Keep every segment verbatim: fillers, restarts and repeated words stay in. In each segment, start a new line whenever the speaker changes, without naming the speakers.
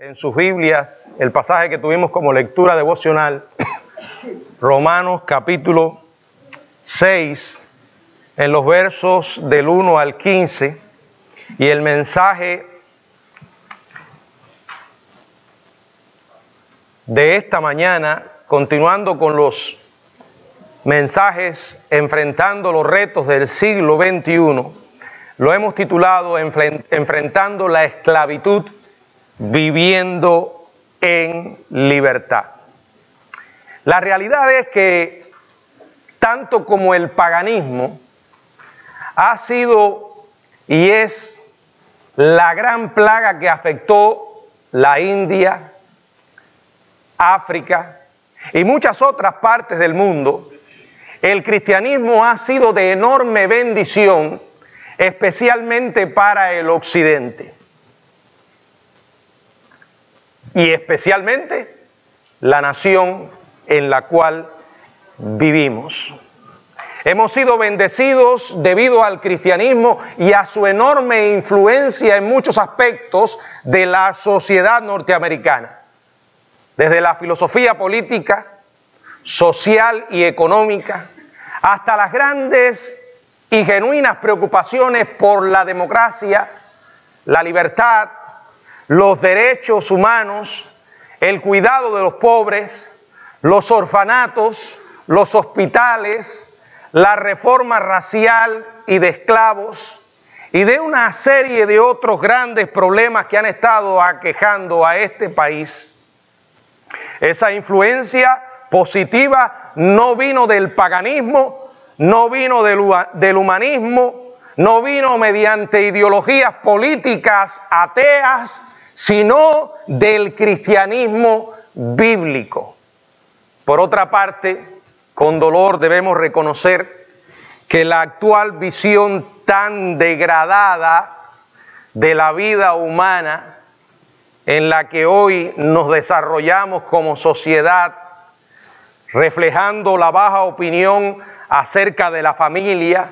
en sus Biblias el pasaje que tuvimos como lectura devocional, Romanos capítulo seis, en los versos del uno al quince, y el mensaje de esta mañana, continuando con los mensajes enfrentando los retos del siglo veintiuno, lo hemos titulado Enfrentando la esclavitud, viviendo en libertad. La realidad es que tanto como el paganismo ha sido y es la gran plaga que afectó la India, África y muchas otras partes del mundo, el cristianismo ha sido de enorme bendición, especialmente para el occidente. Y especialmente la nación en la cual vivimos. Hemos sido bendecidos debido al cristianismo y a su enorme influencia en muchos aspectos de la sociedad norteamericana. Desde la filosofía política, social y económica, hasta las grandes y genuinas preocupaciones por la democracia, la libertad, los derechos humanos, el cuidado de los pobres, los orfanatos, los hospitales, la reforma racial y de esclavos, y de una serie de otros grandes problemas que han estado aquejando a este país. Esa influencia positiva no vino del paganismo, no vino del, del humanismo, no vino mediante ideologías políticas ateas, sino del cristianismo bíblico. Por otra parte, con dolor debemos reconocer que la actual visión tan degradada de la vida humana en la que hoy nos desarrollamos como sociedad, reflejando la baja opinión acerca de la familia,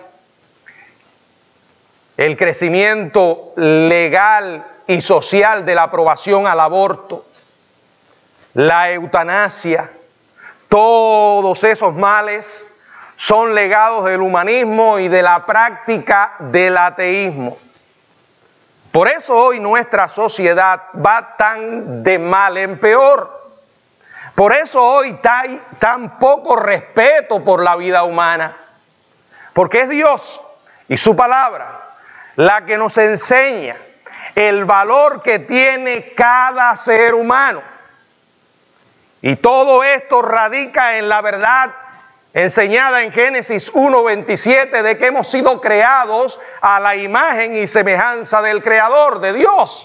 el crecimiento legal y social de la aprobación al aborto, la eutanasia, todos esos males son legados del humanismo y de la práctica del ateísmo. Por eso hoy nuestra sociedad va tan de mal en peor. Por eso hoy hay tan poco respeto por la vida humana. Porque es Dios y su palabra la que nos enseña el valor que tiene cada ser humano. Y todo esto radica en la verdad enseñada en Génesis uno veintisiete de que hemos sido creados a la imagen y semejanza del Creador, de Dios.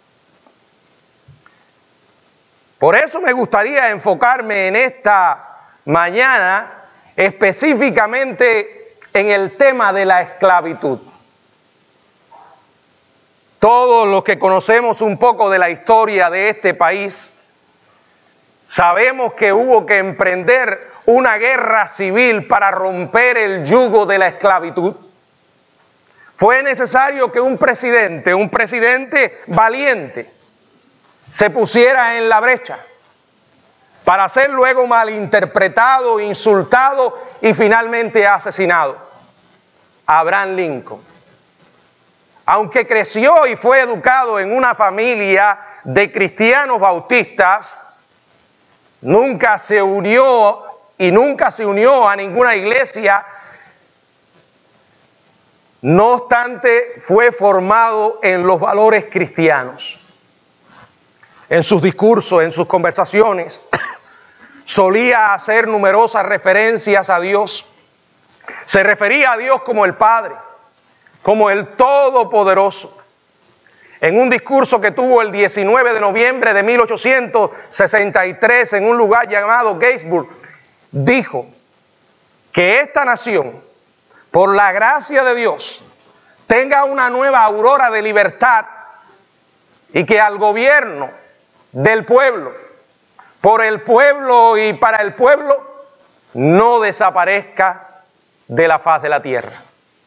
Por eso me gustaría enfocarme en esta mañana específicamente en el tema de la esclavitud. Todos los que conocemos un poco de la historia de este país, sabemos que hubo que emprender una guerra civil para romper el yugo de la esclavitud. Fue necesario que un presidente, un presidente valiente, se pusiera en la brecha para ser luego malinterpretado, insultado y finalmente asesinado. Abraham Lincoln. Aunque creció y fue educado en una familia de cristianos bautistas, nunca se unió y nunca se unió a ninguna iglesia. No obstante, fue formado en los valores cristianos. En sus discursos, en sus conversaciones, solía hacer numerosas referencias a Dios. Se refería a Dios como el Padre, como el Todopoderoso. En un discurso que tuvo el diecinueve de noviembre de mil ochocientos sesenta y tres en un lugar llamado Gettysburg, dijo que esta nación, por la gracia de Dios, tenga una nueva aurora de libertad y que al gobierno del pueblo, por el pueblo y para el pueblo, no desaparezca de la faz de la tierra.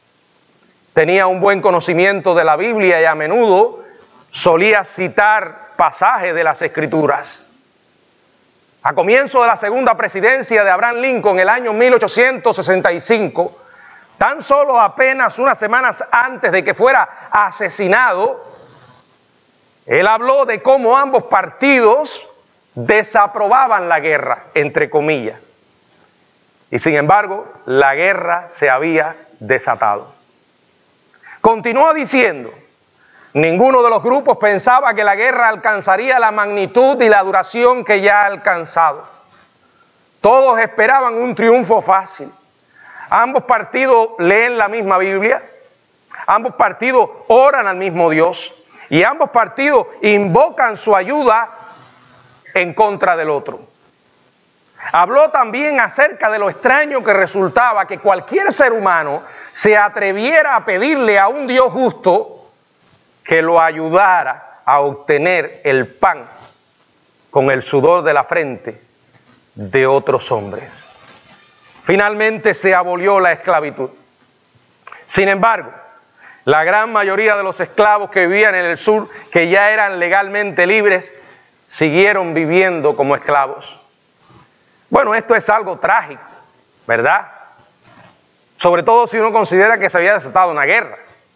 Tenía un buen conocimiento de la Biblia y a menudo solía citar pasajes de las Escrituras. A comienzo de la segunda presidencia de Abraham Lincoln, en el año mil ochocientos sesenta y cinco, tan solo apenas unas semanas antes de que fuera asesinado, él habló de cómo ambos partidos desaprobaban la guerra, entre comillas. Y sin embargo, la guerra se había desatado. Continuó diciendo, ninguno de los grupos pensaba que la guerra alcanzaría la magnitud y la duración que ya ha alcanzado. Todos esperaban un triunfo fácil. Ambos partidos leen la misma Biblia, ambos partidos oran al mismo Dios y ambos partidos invocan su ayuda en contra del otro. Habló también acerca de lo extraño que resultaba que cualquier ser humano se atreviera a pedirle a un Dios justo que lo ayudara a obtener el pan con el sudor de la frente de otros hombres. Finalmente se abolió la esclavitud. Sin embargo, la gran mayoría de los esclavos que vivían en el sur, que ya eran legalmente libres, siguieron viviendo como esclavos. Bueno, esto es algo trágico, ¿verdad? Sobre todo si uno considera que se había desatado una guerra,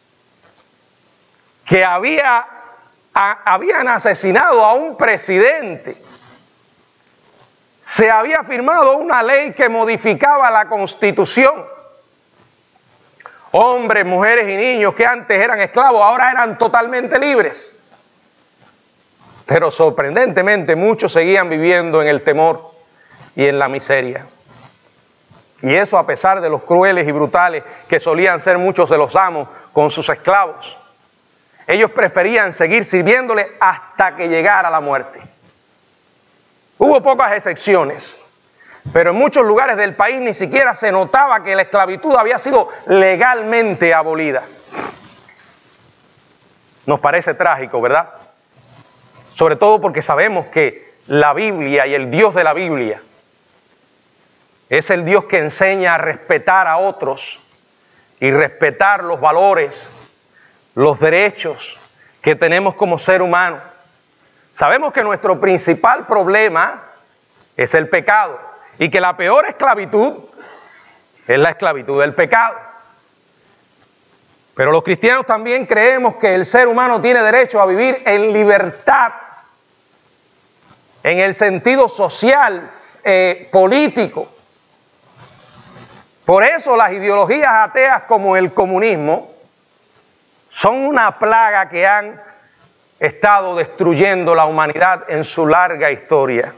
que había, a, habían asesinado a un presidente, se había firmado una ley que modificaba la Constitución. Hombres, mujeres y niños que antes eran esclavos, ahora eran totalmente libres. Pero sorprendentemente muchos seguían viviendo en el temor y en la miseria. Y eso a pesar de los crueles y brutales que solían ser muchos de los amos con sus esclavos. Ellos preferían seguir sirviéndole hasta que llegara la muerte. Hubo pocas excepciones, pero en muchos lugares del país ni siquiera se notaba que la esclavitud había sido legalmente abolida. Nos parece trágico, ¿verdad? Sobre todo porque sabemos que la Biblia y el Dios de la Biblia es el Dios que enseña a respetar a otros y respetar los valores, los derechos que tenemos como ser humano. Sabemos que nuestro principal problema es el pecado y que la peor esclavitud es la esclavitud del pecado. Pero los cristianos también creemos que el ser humano tiene derecho a vivir en libertad, en el sentido social, eh, político. Por eso las ideologías ateas como el comunismo son una plaga que han estado destruyendo la humanidad en su larga historia.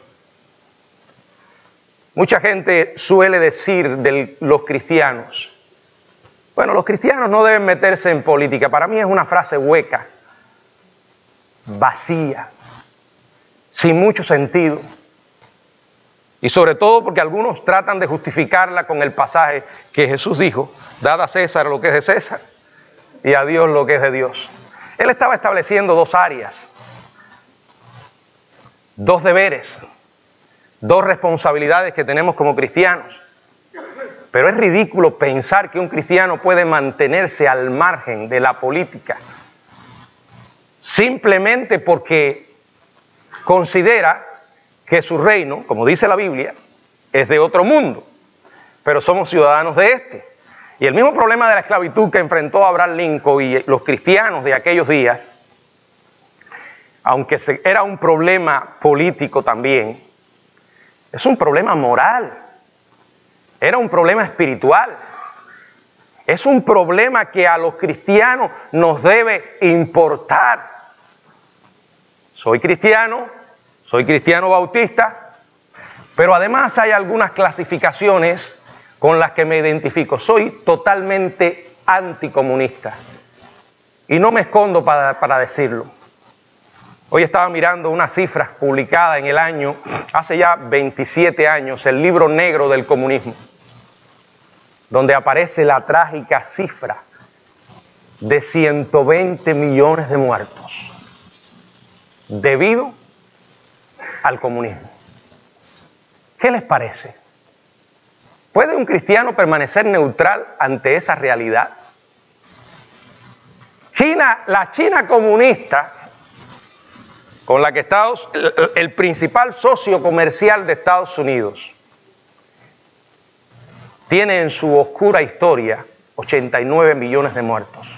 Mucha gente suele decir de los cristianos, bueno, los cristianos no deben meterse en política. Para mí es una frase hueca, vacía, sin mucho sentido. Y sobre todo porque algunos tratan de justificarla con el pasaje que Jesús dijo, dad a César lo que es de César y a Dios lo que es de Dios. Él estaba estableciendo dos áreas, dos deberes, dos responsabilidades que tenemos como cristianos. Pero es ridículo pensar que un cristiano puede mantenerse al margen de la política simplemente porque considera que su reino, como dice la Biblia, es de otro mundo, pero somos ciudadanos de este. Y el mismo problema de la esclavitud que enfrentó Abraham Lincoln y los cristianos de aquellos días, aunque era un problema político también, es un problema moral, era un problema espiritual, es un problema que a los cristianos nos debe importar. Soy cristiano, soy cristiano bautista, pero además hay algunas clasificaciones con las que me identifico. Soy totalmente anticomunista y no me escondo para, para decirlo. Hoy estaba mirando unas cifras publicadas en el año, hace ya veintisiete años, el libro negro del comunismo, donde aparece la trágica cifra de ciento veinte millones de muertos debido al comunismo. ¿Qué les parece? ¿Puede un cristiano permanecer neutral ante esa realidad? China, la China comunista con la que Estados, el, el principal socio comercial de Estados Unidos, tiene en su oscura historia ochenta y nueve millones de muertos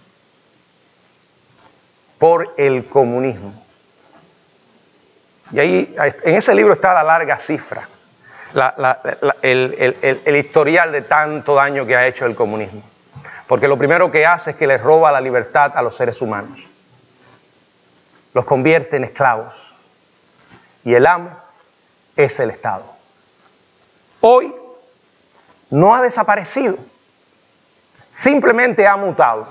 por el comunismo. Y ahí, en ese libro está la larga cifra, la, la, la, el, el, el, el historial de tanto daño que ha hecho el comunismo. Porque lo primero que hace es que les roba la libertad a los seres humanos. Los convierte en esclavos. Y el amo es el Estado. Hoy no ha desaparecido. Simplemente ha mutado.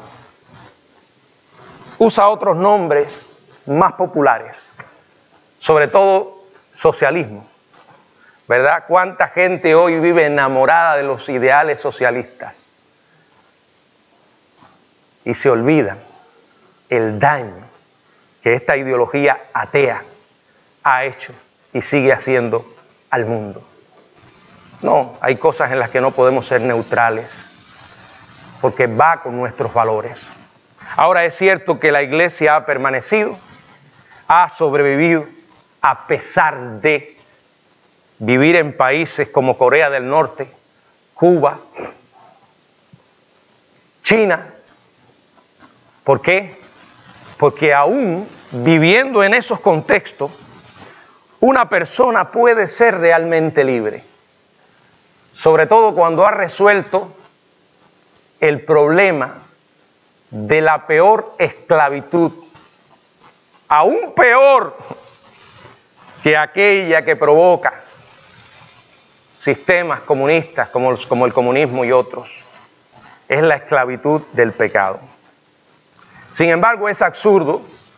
Usa otros nombres más populares. Sobre todo socialismo. ¿Verdad? ¿Cuánta gente hoy vive enamorada de los ideales socialistas? Y se olvidan el daño que esta ideología atea ha hecho y sigue haciendo al mundo. No, hay cosas en las que no podemos ser neutrales, porque va con nuestros valores. Ahora es cierto que la iglesia ha permanecido, ha sobrevivido, a pesar de vivir en países como Corea del Norte, Cuba, China. ¿Por qué? Porque aún viviendo en esos contextos, una persona puede ser realmente libre. Sobre todo cuando ha resuelto el problema de la peor esclavitud, aún peor que aquella que provoca sistemas comunistas como, como el comunismo y otros, es la esclavitud del pecado. Sin embargo, es absurdo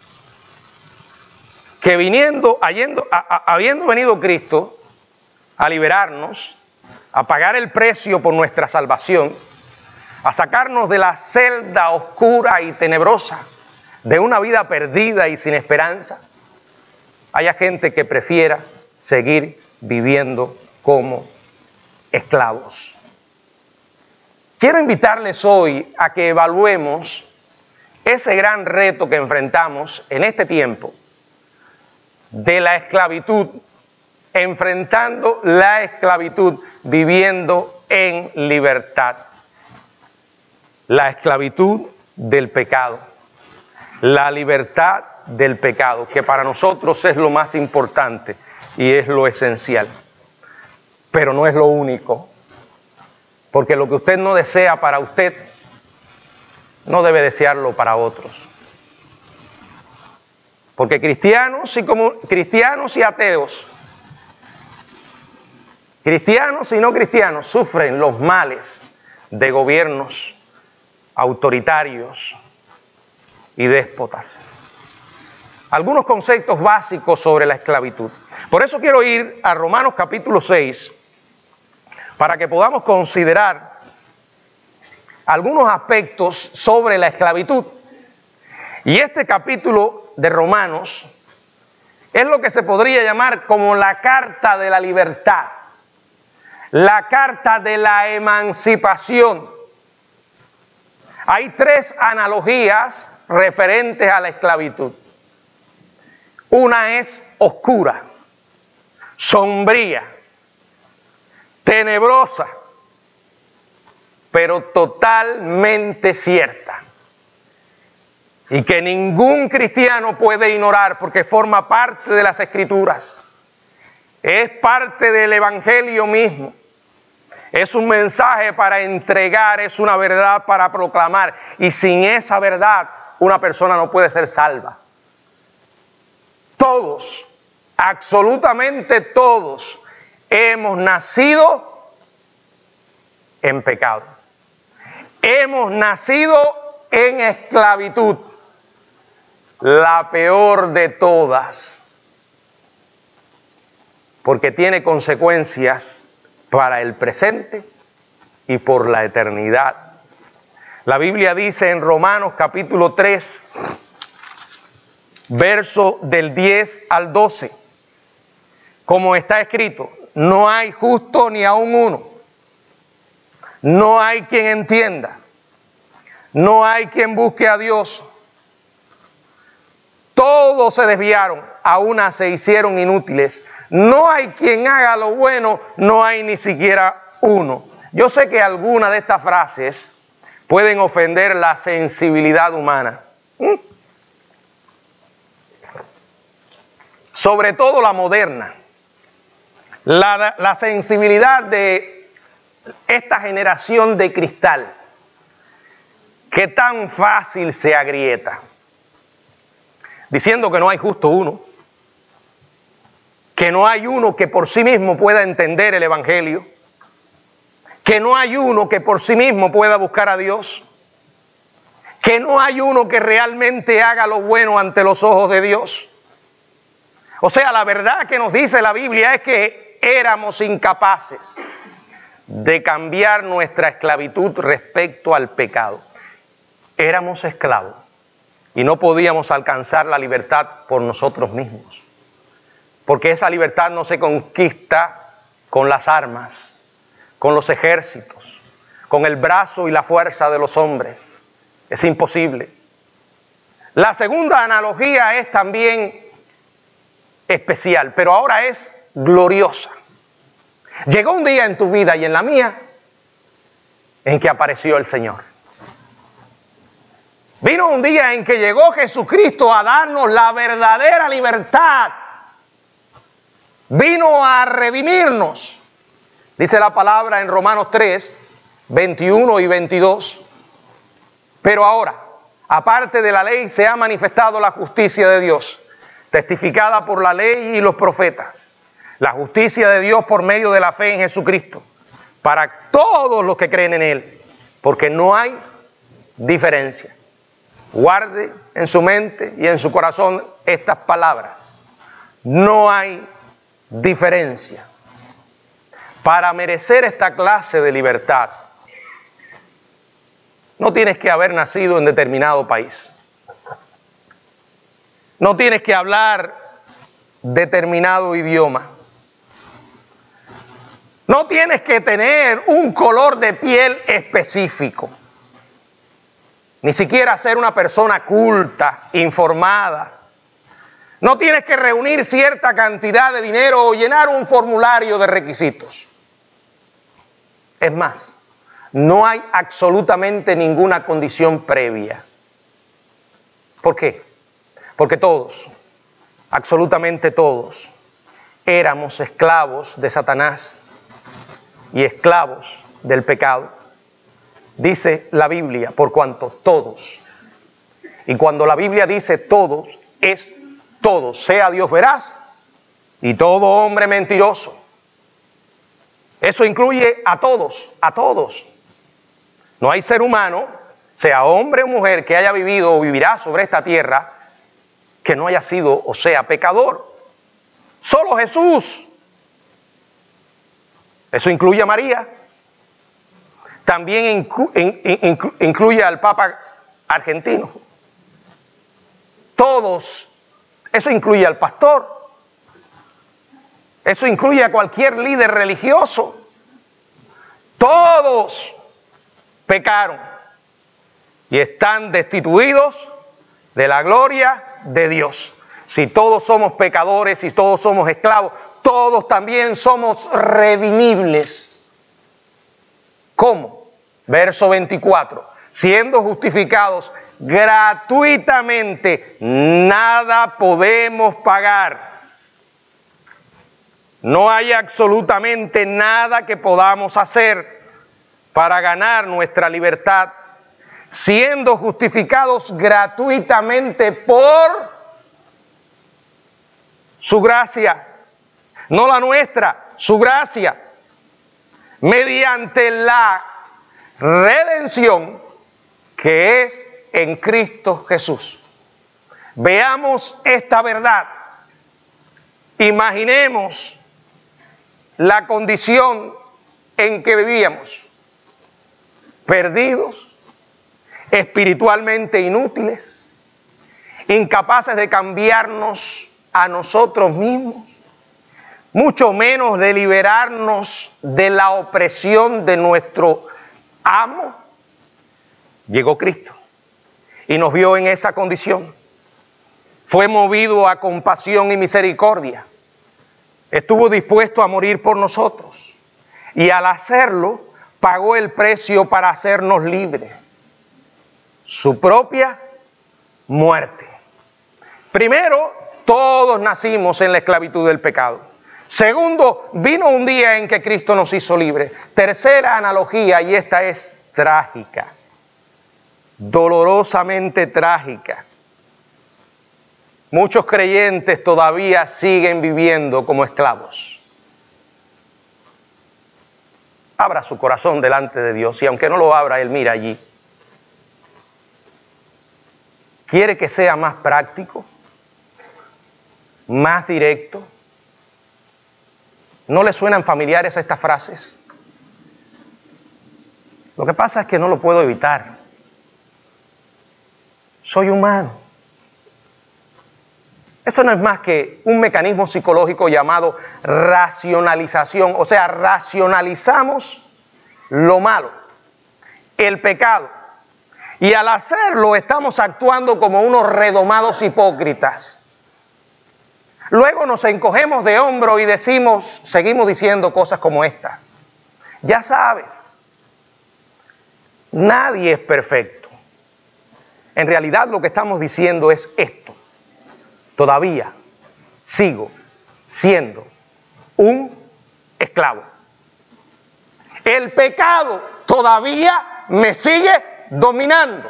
que viniendo, habiendo, a, a, habiendo venido Cristo a liberarnos, a pagar el precio por nuestra salvación, a sacarnos de la celda oscura y tenebrosa de una vida perdida y sin esperanza, haya gente que prefiera seguir viviendo como esclavos. Quiero invitarles hoy a que evaluemos ese gran reto que enfrentamos en este tiempo de la esclavitud, enfrentando la esclavitud, viviendo en libertad. La esclavitud del pecado, la libertad del pecado, que para nosotros es lo más importante y es lo esencial, pero no es lo único, porque lo que usted no desea para usted, no debe desearlo para otros. Porque cristianos y, como, cristianos y ateos, cristianos y no cristianos, sufren los males de gobiernos autoritarios y déspotas. Algunos conceptos básicos sobre la esclavitud. Por eso quiero ir a Romanos capítulo seis, para que podamos considerar algunos aspectos sobre la esclavitud. Y este capítulo de Romanos es lo que se podría llamar como la carta de la libertad, la carta de la emancipación. Hay tres analogías referentes a la esclavitud. Una es oscura, sombría, tenebrosa, pero totalmente cierta. Y que ningún cristiano puede ignorar porque forma parte de las Escrituras. Es parte del Evangelio mismo. Es un mensaje para entregar, es una verdad para proclamar. Y sin esa verdad, una persona no puede ser salva. Todos, absolutamente todos, hemos nacido en pecado. Hemos nacido en esclavitud, la peor de todas, porque tiene consecuencias para el presente y por la eternidad. La Biblia dice en Romanos capítulo tres, verso del diez al doce, como está escrito: no hay justo ni aun uno, no hay quien entienda, no hay quien busque a Dios. Todos se desviaron, a una se hicieron inútiles. No hay quien haga lo bueno, no hay ni siquiera uno. Yo sé que algunas de estas frases pueden ofender la sensibilidad humana. ¿Mm? Sobre todo la moderna. La, la sensibilidad de esta generación de cristal, que tan fácil se agrieta, diciendo que no hay justo uno, que no hay uno que por sí mismo pueda entender el Evangelio, que no hay uno que por sí mismo pueda buscar a Dios, que no hay uno que realmente haga lo bueno ante los ojos de Dios. O sea, la verdad que nos dice la Biblia es que éramos incapaces de cambiar nuestra esclavitud respecto al pecado. Éramos esclavos y no podíamos alcanzar la libertad por nosotros mismos, porque esa libertad no se conquista con las armas, con los ejércitos, con el brazo y la fuerza de los hombres. Es imposible. La segunda analogía es también especial, pero ahora es gloriosa. Llegó un día en tu vida y en la mía en que apareció el Señor. Vino un día en que llegó Jesucristo a darnos la verdadera libertad. Vino a redimirnos. Dice la palabra en Romanos tres, veintiuno y veintidós. Pero ahora, aparte de la ley, se ha manifestado la justicia de Dios, testificada por la ley y los profetas. La justicia de Dios por medio de la fe en Jesucristo, para todos los que creen en Él, porque no hay diferencia. Guarde en su mente y en su corazón estas palabras. No hay diferencia. Para merecer esta clase de libertad, no tienes que haber nacido en determinado país. No tienes que hablar determinado idioma. No tienes que tener un color de piel específico. Ni siquiera ser una persona culta, informada. No tienes que reunir cierta cantidad de dinero o llenar un formulario de requisitos. Es más, no hay absolutamente ninguna condición previa. ¿Por qué? Porque todos, absolutamente todos, éramos esclavos de Satanás y esclavos del pecado. Dice la Biblia, por cuanto todos, y cuando la Biblia dice todos, es todos, sea Dios veraz y todo hombre mentiroso. Eso incluye a todos, a todos. No hay ser humano, sea hombre o mujer, que haya vivido o vivirá sobre esta tierra, que no haya sido o sea pecador. Solo Jesús. Eso incluye a María. También inclu- in- in- incluye al Papa argentino. Todos. Eso incluye al pastor. Eso incluye a cualquier líder religioso. Todos pecaron y están destituidos de la gloria de Dios. Si todos somos pecadores, si todos somos esclavos, todos también somos redimibles. ¿Cómo? Verso veinticuatro. Siendo justificados gratuitamente, nada podemos pagar. No hay absolutamente nada que podamos hacer para ganar nuestra libertad, siendo justificados gratuitamente por su gracia, no la nuestra, su gracia, mediante la redención que es en Cristo Jesús. Veamos esta verdad. Imaginemos la condición en que vivíamos, perdidos, espiritualmente inútiles, incapaces de cambiarnos a nosotros mismos, mucho menos de liberarnos de la opresión de nuestro amo. Llegó Cristo y nos vio en esa condición. fue movido a compasión y misericordia. Estuvo dispuesto a morir por nosotros. Y al hacerlo, pagó el precio para hacernos libres. Su propia muerte. Primero, todos nacimos en la esclavitud del pecado. Segundo, vino un día en que Cristo nos hizo libres. Tercera analogía, y esta es trágica, dolorosamente trágica. Muchos creyentes todavía siguen viviendo como esclavos. Abra su corazón delante de Dios, y aunque no lo abra, Él mira allí. ¿Quiere que sea más práctico? ¿Más directo? ¿No le suenan familiares estas frases? Lo que pasa es que no lo puedo evitar. Soy humano. Eso no es más que un mecanismo psicológico llamado racionalización. O sea, racionalizamos lo malo, el pecado. Y al hacerlo estamos actuando como unos redomados hipócritas. Luego nos encogemos de hombro y decimos, seguimos diciendo cosas como esta. Ya sabes, nadie es perfecto. En realidad lo que estamos diciendo es esto. Todavía sigo siendo un esclavo. El pecado todavía me sigue dominando.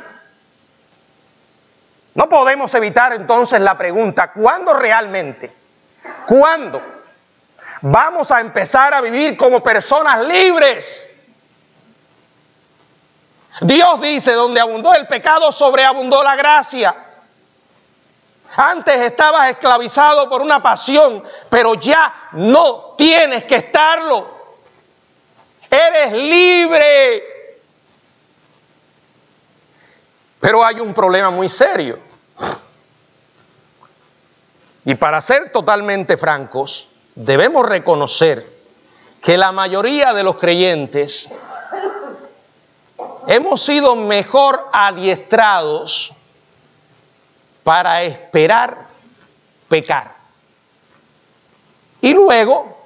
No podemos evitar entonces la pregunta, ¿cuándo realmente, cuándo vamos a empezar a vivir como personas libres? Dios dice, donde abundó el pecado, sobreabundó la gracia. Antes estabas esclavizado por una pasión, pero ya no tienes que estarlo. Eres libre. Pero hay un problema muy serio. Y para ser totalmente francos, debemos reconocer que la mayoría de los creyentes hemos sido mejor adiestrados para esperar pecar y luego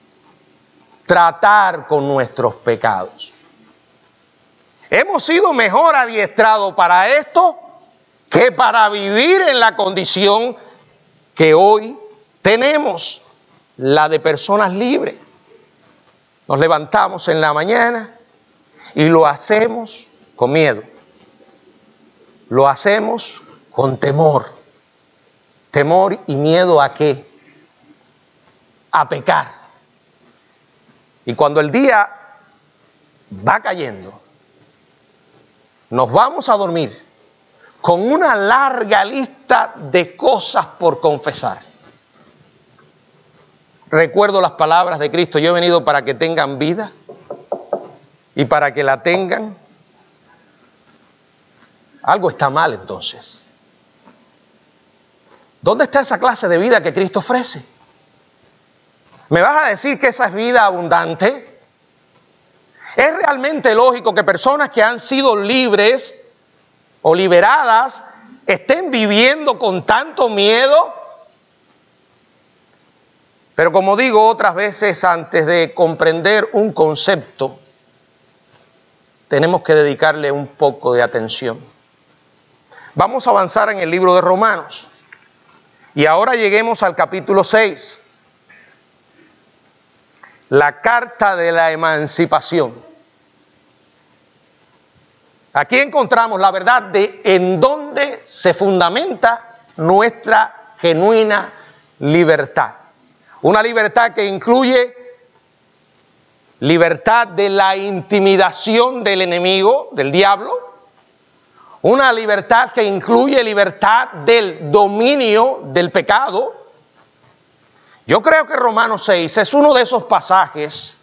tratar con nuestros pecados. Hemos sido mejor adiestrados para esto que para vivir en la condición que hoy tenemos, la de personas libres. Nos levantamos en la mañana y lo hacemos con miedo. Lo hacemos con temor. ¿Temor y miedo a qué? A pecar. Y cuando el día va cayendo, nos vamos a dormir con una larga lista de cosas por confesar. Recuerdo las palabras de Cristo, yo he venido para que tengan vida y para que la tengan. Algo está mal entonces. ¿Dónde está esa clase de vida que Cristo ofrece? ¿Me vas a decir que esa es vida abundante? ¿Es realmente lógico que personas que han sido libres o liberadas estén viviendo con tanto miedo? Pero como digo otras veces, antes de comprender un concepto, tenemos que dedicarle un poco de atención. Vamos a avanzar en el libro de Romanos. Y ahora lleguemos al capítulo seis. La carta de la emancipación. Aquí encontramos la verdad de en dónde se fundamenta nuestra genuina libertad. Una libertad que incluye libertad de la intimidación del enemigo, del diablo. Una libertad que incluye libertad del dominio del pecado. Yo creo que Romanos seis es uno de esos pasajes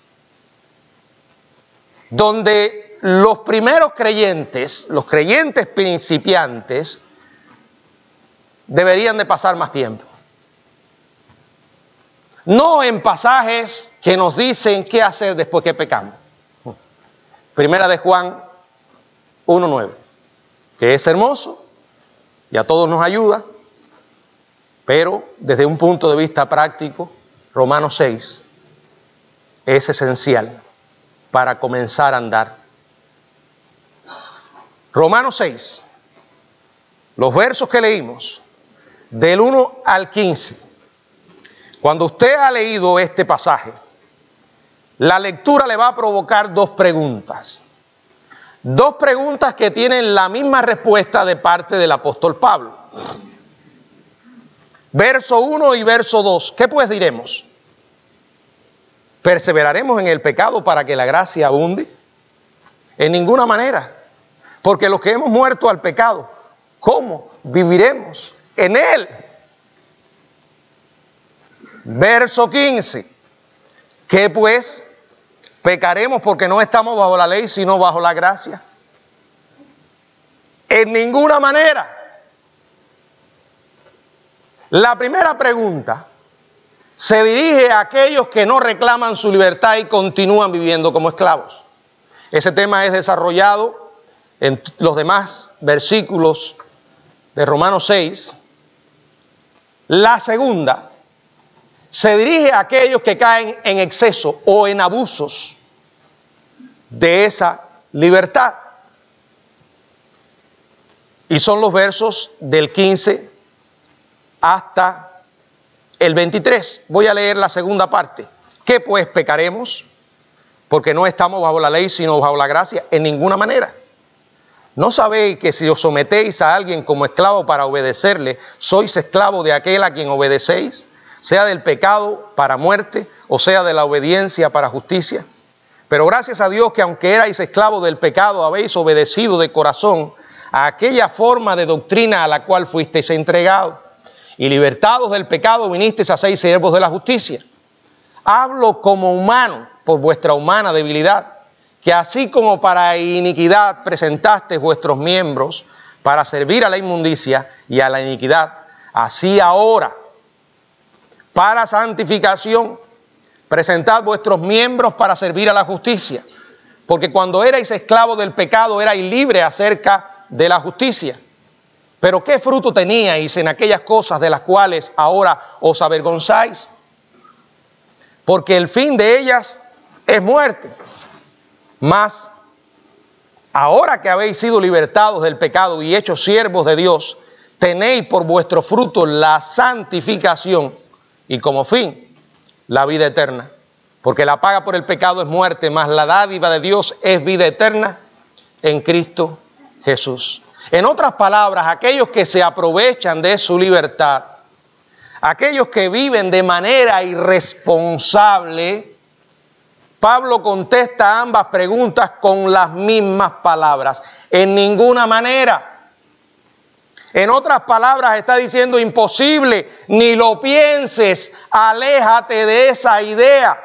donde los primeros creyentes, los creyentes principiantes, deberían de pasar más tiempo. No en pasajes que nos dicen qué hacer después que pecamos. Primera de Juan uno nueve, que es hermoso y a todos nos ayuda. Pero desde un punto de vista práctico, Romanos seis es esencial para comenzar a andar. Romanos seis, los versos que leímos, del uno al quince. Cuando usted ha leído este pasaje, la lectura le va a provocar dos preguntas. Dos preguntas que tienen la misma respuesta de parte del apóstol Pablo. Verso uno y verso dos. ¿Qué pues diremos? ¿Perseveraremos en el pecado para que la gracia abunde? En ninguna manera. Porque los que hemos muerto al pecado, ¿cómo viviremos en él? Verso quince. ¿Qué pues? ¿Pecaremos porque no estamos bajo la ley, sino bajo la gracia? En ninguna manera. La primera pregunta se dirige a aquellos que no reclaman su libertad y continúan viviendo como esclavos. Ese tema es desarrollado en los demás versículos de Romanos seis. La segunda se dirige a aquellos que caen en exceso o en abusos de esa libertad. Y son los versos del quince hasta el veintitrés. Voy a leer la segunda parte. ¿Qué pues pecaremos? Porque no estamos bajo la ley, sino bajo la gracia. En ninguna manera. ¿No sabéis que si os sometéis a alguien como esclavo para obedecerle, sois esclavo de aquel a quien obedecéis? Sea del pecado para muerte, o sea de la obediencia para justicia. Pero gracias a Dios que aunque erais esclavos del pecado, habéis obedecido de corazón a aquella forma de doctrina a la cual fuisteis entregados. Y libertados del pecado, vinisteis a ser siervos de la justicia. Hablo como humano por vuestra humana debilidad, que así como para iniquidad presentasteis vuestros miembros para servir a la inmundicia y a la iniquidad, así ahora, para santificación, presentad vuestros miembros para servir a la justicia. Porque cuando erais esclavos del pecado, erais libres acerca de la justicia. Pero ¿qué fruto teníais en aquellas cosas de las cuales ahora os avergonzáis? Porque el fin de ellas es muerte. Mas, ahora que habéis sido libertados del pecado y hechos siervos de Dios, tenéis por vuestro fruto la santificación y como fin la vida eterna. Porque la paga por el pecado es muerte, mas la dádiva de Dios es vida eterna en Cristo Jesús. En otras palabras, aquellos que se aprovechan de su libertad, aquellos que viven de manera irresponsable, Pablo contesta ambas preguntas con las mismas palabras. En ninguna manera. En otras palabras está diciendo imposible, ni lo pienses, aléjate de esa idea.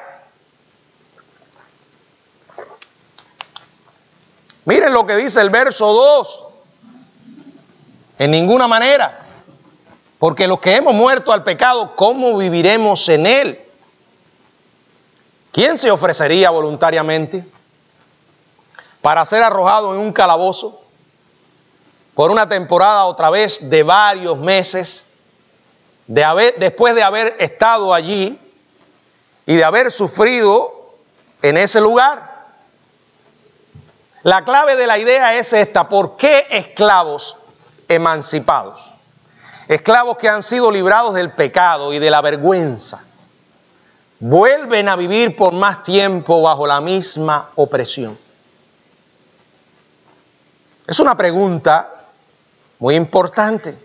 Miren lo que dice el verso dos. En ninguna manera. Porque los que hemos muerto al pecado, ¿cómo viviremos en él? ¿Quién se ofrecería voluntariamente para ser arrojado en un calabozo por una temporada otra vez de varios meses, de haber, después de haber estado allí y de haber sufrido en ese lugar? La clave de la idea es esta: ¿por qué esclavos emancipados? Esclavos que han sido librados del pecado y de la vergüenza, vuelven a vivir por más tiempo bajo la misma opresión. Es una pregunta muy importante,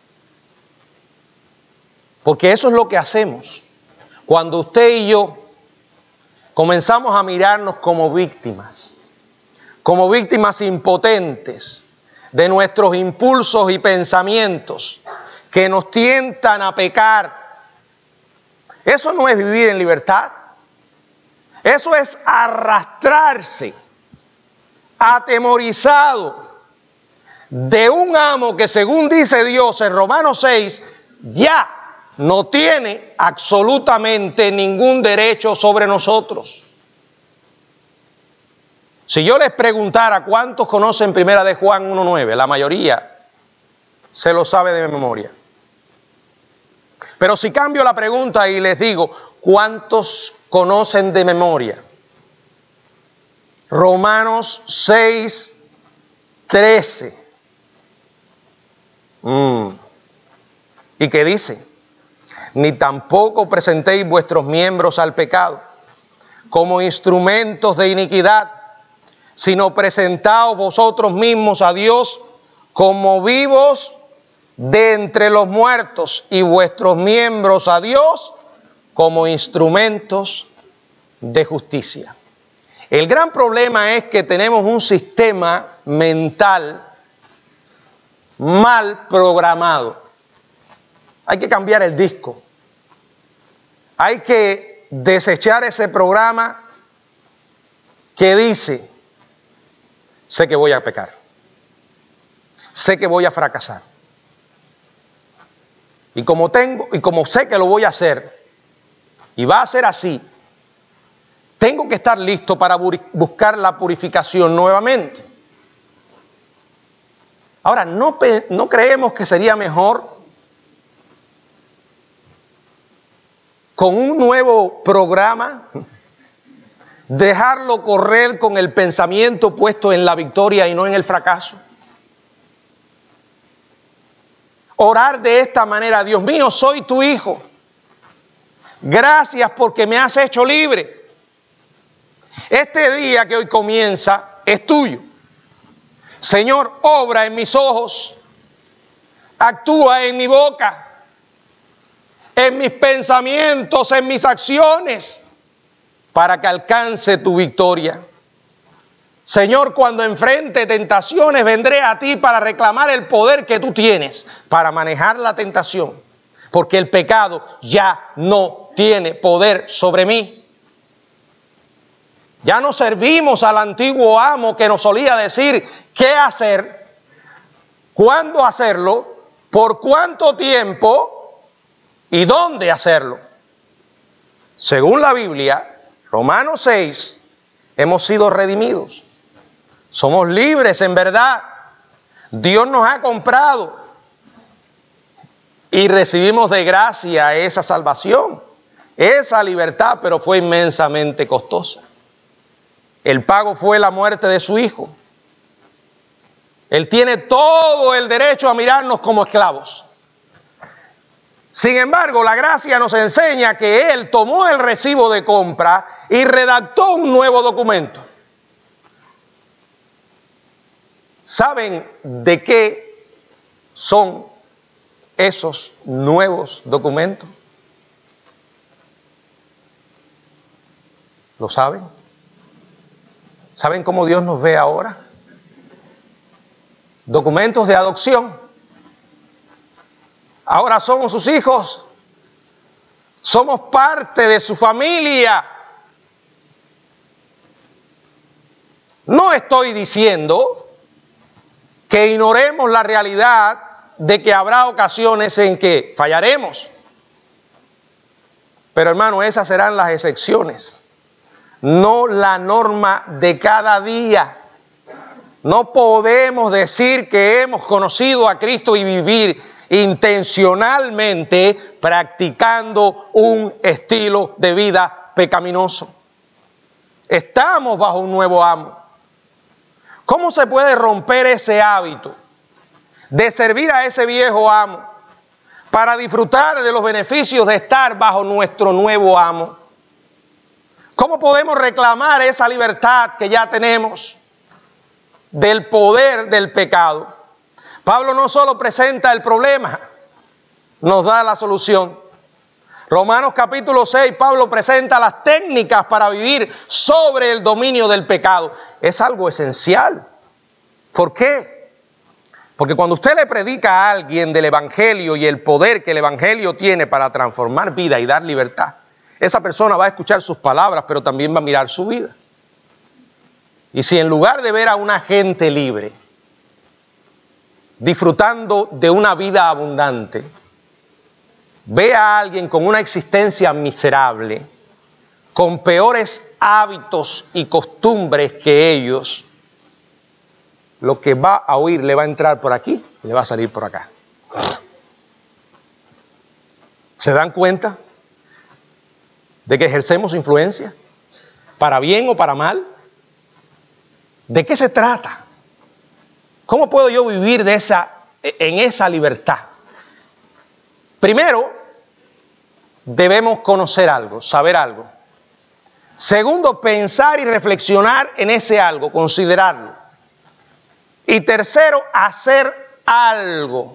porque eso es lo que hacemos cuando usted y yo comenzamos a mirarnos como víctimas, como víctimas impotentes de nuestros impulsos y pensamientos que nos tientan a pecar. Eso no es vivir en libertad. Eso es arrastrarse, atemorizado de un amo que, según dice Dios en Romanos seis, ya no tiene absolutamente ningún derecho sobre nosotros. Si yo les preguntara cuántos conocen Primera de Juan uno nueve, la mayoría se lo sabe de memoria. Pero si cambio la pregunta y les digo, ¿cuántos conocen de memoria Romanos seis, trece? Mm. ¿Y qué dice? Ni tampoco presentéis vuestros miembros al pecado como instrumentos de iniquidad, sino presentaos vosotros mismos a Dios como vivos de entre los muertos, y vuestros miembros a Dios como instrumentos de justicia. El gran problema es que tenemos un sistema mental mal programado. Hay que cambiar el disco. Hay que desechar ese programa que dice: sé que voy a pecar, sé que voy a fracasar, y como tengo y como sé que lo voy a hacer y va a ser así, tengo que estar listo para buscar la purificación nuevamente. Ahora, ¿no, no creemos que sería mejor con un nuevo programa dejarlo correr con el pensamiento puesto en la victoria y no en el fracaso? Orar de esta manera: Dios mío, soy tu hijo, gracias porque me has hecho libre. Este día que hoy comienza es tuyo. Señor, obra en mis ojos, actúa en mi boca, en mis pensamientos, en mis acciones, para que alcance tu victoria. Señor, cuando enfrente tentaciones, vendré a ti para reclamar el poder que tú tienes para manejar la tentación, porque el pecado ya no tiene poder sobre mí. Ya no servimos al antiguo amo que nos solía decir qué hacer, cuándo hacerlo, por cuánto tiempo y dónde hacerlo. Según la Biblia, Romanos seis, hemos sido redimidos. Somos libres en verdad. Dios nos ha comprado y recibimos de gracia esa salvación, esa libertad, pero fue inmensamente costosa. El pago fue la muerte de su Hijo. Él tiene todo el derecho a mirarnos como esclavos. Sin embargo, la gracia nos enseña que Él tomó el recibo de compra y redactó un nuevo documento. ¿Saben de qué son esos nuevos documentos? ¿Lo saben? ¿Saben cómo Dios nos ve ahora? Documentos de adopción. Ahora somos sus hijos. Somos parte de su familia. No estoy diciendo que ignoremos la realidad de que habrá ocasiones en que fallaremos. Pero hermano, esas serán las excepciones, no la norma de cada día. No podemos decir que hemos conocido a Cristo y vivir intencionalmente practicando un estilo de vida pecaminoso. Estamos bajo un nuevo amo. ¿Cómo se puede romper ese hábito de servir a ese viejo amo para disfrutar de los beneficios de estar bajo nuestro nuevo amo? ¿Cómo podemos reclamar esa libertad que ya tenemos del poder del pecado? Pablo no solo presenta el problema, nos da la solución. Romanos capítulo seis, Pablo presenta las técnicas para vivir sobre el dominio del pecado. Es algo esencial. ¿Por qué? Porque cuando usted le predica a alguien del Evangelio y el poder que el Evangelio tiene para transformar vida y dar libertad, esa persona va a escuchar sus palabras, pero también va a mirar su vida. Y si en lugar de ver a una gente libre, disfrutando de una vida abundante, ve a alguien con una existencia miserable, con peores hábitos y costumbres que ellos, lo que va a oír le va a entrar por aquí y le va a salir por acá. ¿Se dan cuenta de que ejercemos influencia? ¿Para bien o para mal? ¿De qué se trata? ¿Cómo puedo yo vivir de esa, en esa libertad? Primero, debemos conocer algo, saber algo. Segundo, pensar y reflexionar en ese algo, considerarlo. Y tercero, hacer algo.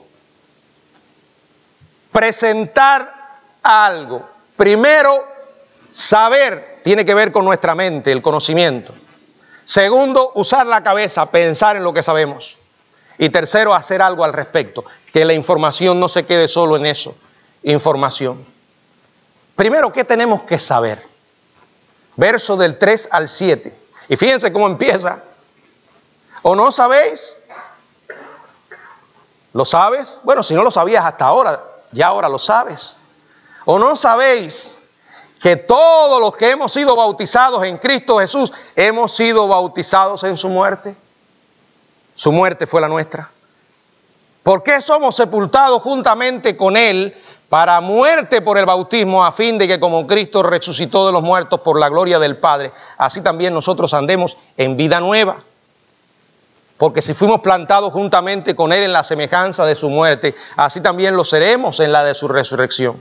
Presentar algo. Primero, saber tiene que ver con nuestra mente, el conocimiento. Segundo, usar la cabeza, pensar en lo que sabemos. Y tercero, hacer algo al respecto. Que la información no se quede solo en eso. Información. Primero, ¿qué tenemos que saber? Verso del tres al siete. Y fíjense cómo empieza. ¿O no sabéis? ¿Lo sabes? Bueno, si no lo sabías hasta ahora, ya ahora lo sabes. ¿O no sabéis que todos los que hemos sido bautizados en Cristo Jesús hemos sido bautizados en su muerte? Su muerte fue la nuestra. ¿Por qué somos sepultados juntamente con Él para muerte por el bautismo, a fin de que como Cristo resucitó de los muertos por la gloria del Padre, así también nosotros andemos en vida nueva? Porque si fuimos plantados juntamente con Él en la semejanza de su muerte, así también lo seremos en la de su resurrección.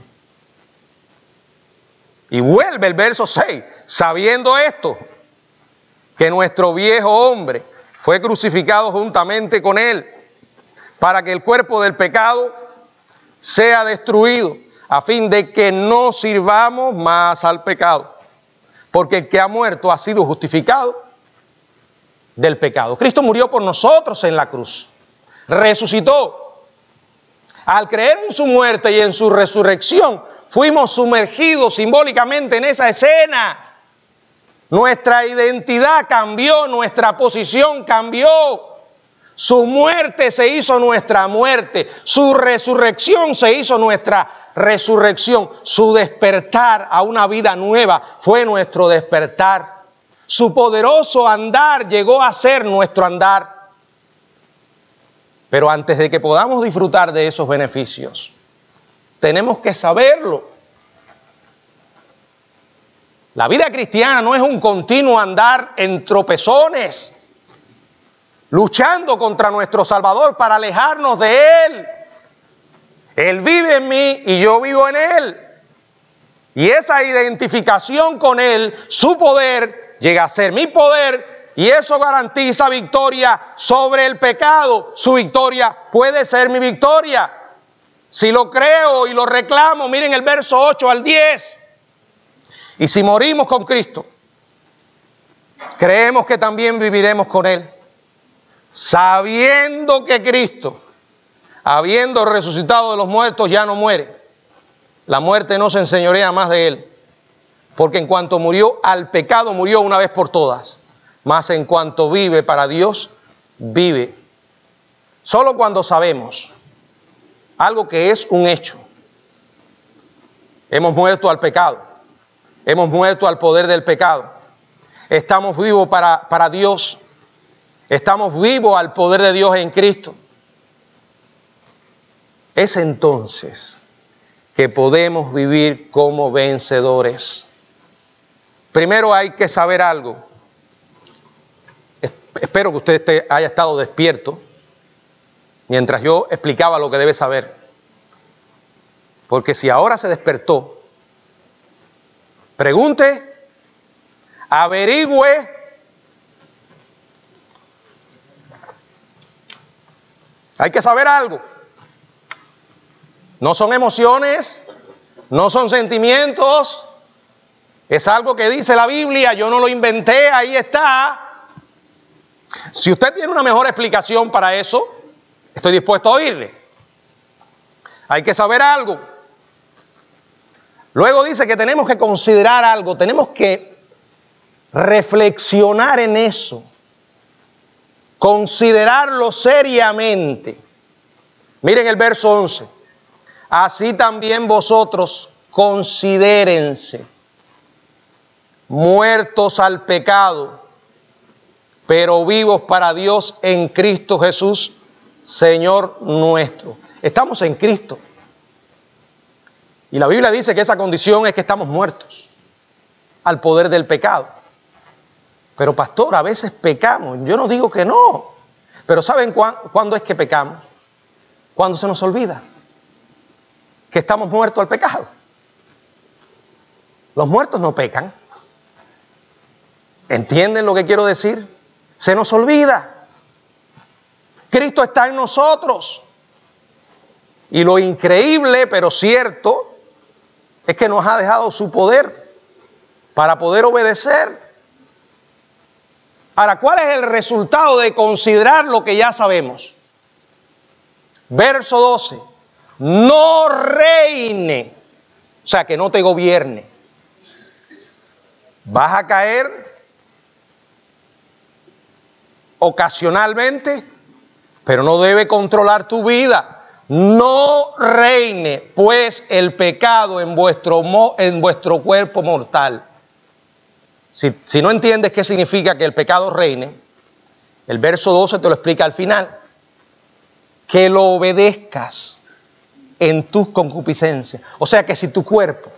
Y vuelve el verso seis, sabiendo esto, que nuestro viejo hombre fue crucificado juntamente con Él, para que el cuerpo del pecado sea destruido, a fin de que no sirvamos más al pecado. Porque el que ha muerto ha sido justificado del pecado. Cristo murió por nosotros en la cruz. Resucitó. Al creer en su muerte y en su resurrección, fuimos sumergidos simbólicamente en esa escena. Nuestra identidad cambió, nuestra posición cambió. Su muerte se hizo nuestra muerte, su resurrección se hizo nuestra resurrección, su despertar a una vida nueva fue nuestro despertar. Su poderoso andar llegó a ser nuestro andar. Pero antes de que podamos disfrutar de esos beneficios, tenemos que saberlo. La vida cristiana no es un continuo andar en tropezones, luchando contra nuestro Salvador para alejarnos de Él. Él vive en mí y yo vivo en Él. Y esa identificación con Él, su poder, llega a ser mi poder y eso garantiza victoria sobre el pecado. Su victoria puede ser mi victoria. Si lo creo y lo reclamo, miren el verso ocho al diez. Y si morimos con Cristo, creemos que también viviremos con Él, sabiendo que Cristo, habiendo resucitado de los muertos, ya no muere. La muerte no se enseñorea más de Él, porque en cuanto murió al pecado, murió una vez por todas. Mas en cuanto vive para Dios, vive. Solo cuando sabemos algo que es un hecho, hemos muerto al pecado, hemos muerto al poder del pecado, estamos vivos para, para Dios, estamos vivos al poder de Dios en Cristo. Es entonces que podemos vivir como vencedores. Primero hay que saber algo. Espero que usted esté, haya estado despierto mientras yo explicaba lo que debe saber. Porque si ahora se despertó, pregunte, averigüe. Hay que saber algo. No son emociones, no son sentimientos. Es algo que dice la Biblia, yo no lo inventé, ahí está. Si usted tiene una mejor explicación para eso, estoy dispuesto a oírle. Hay que saber algo. Luego dice que tenemos que considerar algo, tenemos que reflexionar en eso, considerarlo seriamente. Miren el verso once. Así también vosotros considérense muertos al pecado, pero vivos para Dios en Cristo Jesús, Señor nuestro. Estamos en Cristo. Y la Biblia dice que esa condición es que estamos muertos al poder del pecado. Pero pastor, a veces pecamos. Yo no digo que no. Pero ¿saben cuándo es que pecamos? Cuando se nos olvida que estamos muertos al pecado. Los muertos no pecan. ¿Entienden lo que quiero decir? Se nos olvida. Cristo está en nosotros. Y lo increíble, pero cierto, es que nos ha dejado su poder para poder obedecer. Ahora, ¿cuál es el resultado de considerar lo que ya sabemos? Verso doce. No reine, o sea, que no te gobierne. Vas a caer ocasionalmente, pero no debe controlar tu vida. No reine, pues, el pecado en vuestro, en vuestro cuerpo mortal. Si, si no entiendes qué significa que el pecado reine, el verso doce te lo explica al final. Que lo obedezcas en tus concupiscencias. O sea que si tu cuerpo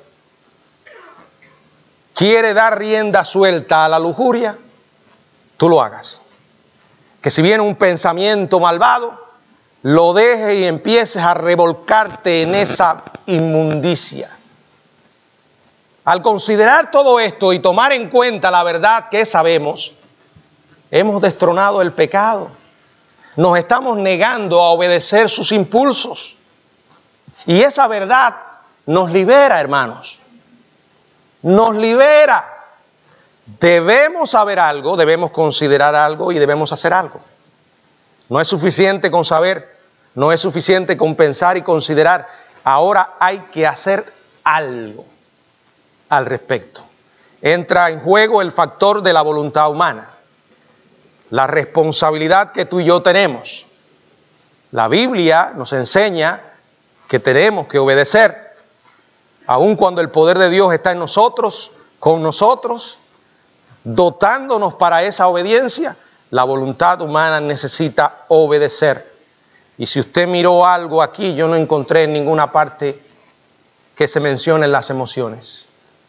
quiere dar rienda suelta a la lujuria, tú lo hagas. Que si viene un pensamiento malvado, lo dejes y empieces a revolcarte en esa inmundicia. Al considerar todo esto y tomar en cuenta la verdad que sabemos, hemos destronado el pecado. Nos estamos negando a obedecer sus impulsos. Y esa verdad nos libera, hermanos. Nos libera. Debemos saber algo, debemos considerar algo y debemos hacer algo. No es suficiente con saber, no es suficiente con pensar y considerar. Ahora hay que hacer algo al respecto. Entra en juego el factor de la voluntad humana, la responsabilidad que tú y yo tenemos. La Biblia nos enseña que tenemos que obedecer, aun cuando el poder de Dios está en nosotros, con nosotros, dotándonos para esa obediencia. La voluntad humana necesita obedecer. Y si usted miró algo aquí, yo no encontré en ninguna parte que se mencionen las emociones.